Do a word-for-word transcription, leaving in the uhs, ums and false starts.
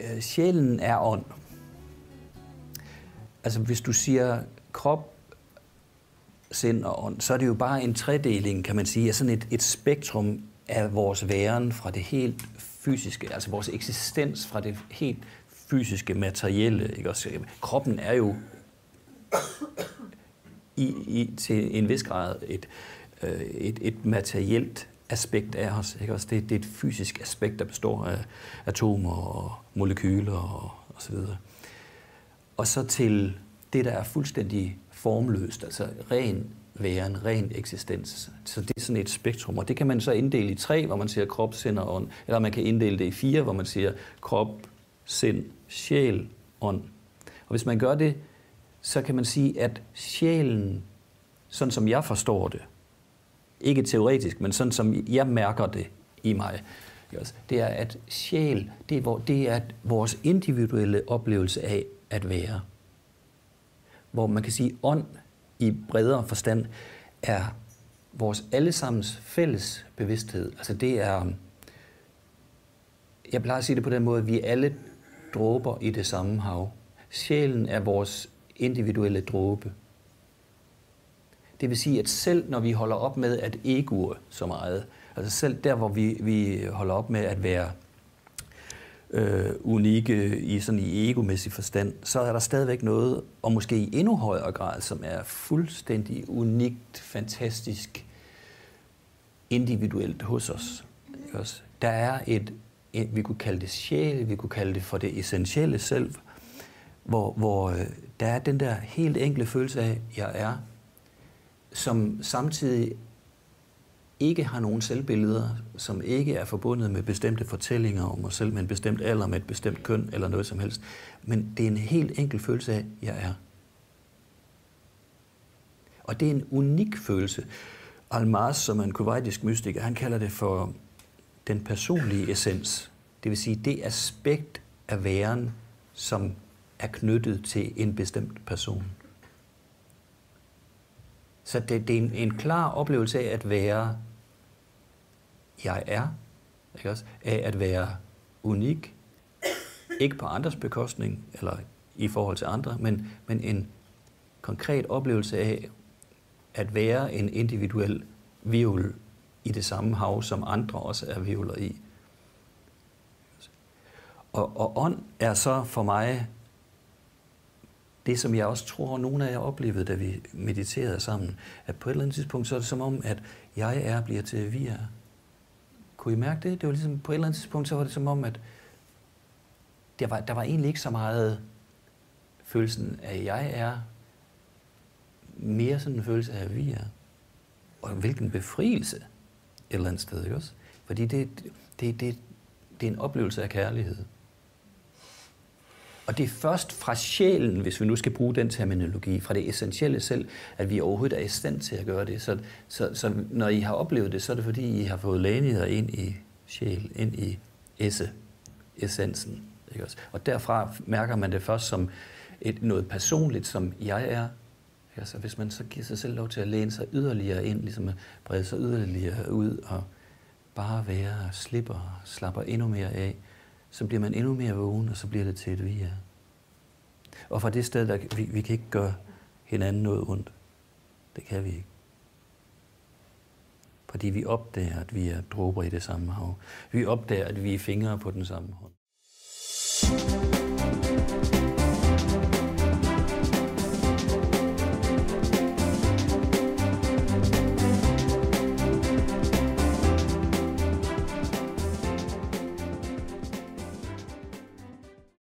øh, sjælen er ånd. Altså hvis du siger krop, sind og ånd, så er det jo bare en tredeling, kan man sige, af sådan et, et spektrum af vores væren fra det helt fysiske, altså vores eksistens fra det helt fysiske, materielle. Ikke? Også, kroppen er jo i, i, til en vis grad et, øh, et, et materielt aspekt af os. Ikke? Også det, det er et fysisk aspekt, der består af atomer og molekyler og, og så videre. Og så til det, der er fuldstændig formløst, altså ren væren, ren eksistens. Så det er sådan et spektrum, og det kan man så inddele i tre, hvor man siger krop, sind og ånd, eller man kan inddele det i fire, hvor man siger krop, sind, sjæl, ånd. Og hvis man gør det, så kan man sige, at sjælen, sådan som jeg forstår det, ikke teoretisk, men sådan som jeg mærker det i mig, det er, at sjæl, det er, det er vores individuelle oplevelse af at være. Hvor man kan sige, ånd i bredere forstand er vores allesammens fælles bevidsthed. Altså det er, jeg plejer at sige det på den måde, at vi alle dråber i det samme hav. Sjælen er vores individuelle dråbe. Det vil sige, at selv når vi holder op med at egoe så meget, altså selv der, hvor vi, vi holder op med at være øh, unikke i sådan i egomæssig forstand, så er der stadigvæk noget, og måske i endnu højere grad, som er fuldstændig unikt, fantastisk, individuelt hos os. Ikke også? Der er et, et, vi kunne kalde det sjæl, vi kunne kalde det for det essentielle selv, hvor, hvor øh, der er den der helt enkle følelse af, jeg er, som samtidig ikke har nogen selvbilleder, som ikke er forbundet med bestemte fortællinger om mig selv, med en bestemt alder, med et bestemt køn eller noget som helst. Men det er en helt enkel følelse af, jeg er. Og det er en unik følelse. Almaz, som er en kuwaitisk mystiker, han kalder det for den personlige essens. Det vil sige det aspekt af væren, som er knyttet til en bestemt person. Så det, det er en, en klar oplevelse af at være, jeg er, ikke også? Af at være unik, ikke på andres bekostning, eller i forhold til andre, men, men en konkret oplevelse af at være en individuel hvirvel i det samme hav, som andre også er hvirvler i. Og, og ånd er så for mig det, som jeg også tror, nogle af jer oplevede, da vi mediterede sammen, at på et eller andet tidspunkt, så er det som om, at jeg er bliver til vi er. Kunne I mærke det? Det var ligesom, på et eller andet tidspunkt, så var det som om, at der var, der var egentlig ikke så meget følelsen af, at jeg er, mere sådan en følelse af, at vi er. Og hvilken befrielse et eller andet sted, ikke også? Fordi det, det, det, det er en oplevelse af kærlighed. Og det er først fra sjælen, hvis vi nu skal bruge den terminologi, fra det essentielle selv, at vi overhovedet er i stand til at gøre det. Så, så, så når I har oplevet det, så er det fordi, I har fået lænet jer ind i sjæl, ind i esse, essensen. Ikke også? Og derfra mærker man det først som et, noget personligt, som jeg er. Altså, hvis man så giver sig selv lov til at læne sig yderligere ind, ligesom at brede sig yderligere ud og bare være, slipper, slapper endnu mere af, så bliver man endnu mere vågen, og så bliver det til et vi er. Og fra det sted, der, vi, vi kan ikke gøre hinanden noget ondt. Det kan vi ikke. Fordi vi opdager, at vi er dråber i det samme hav. Vi opdager, at vi er fingre på den samme hånd.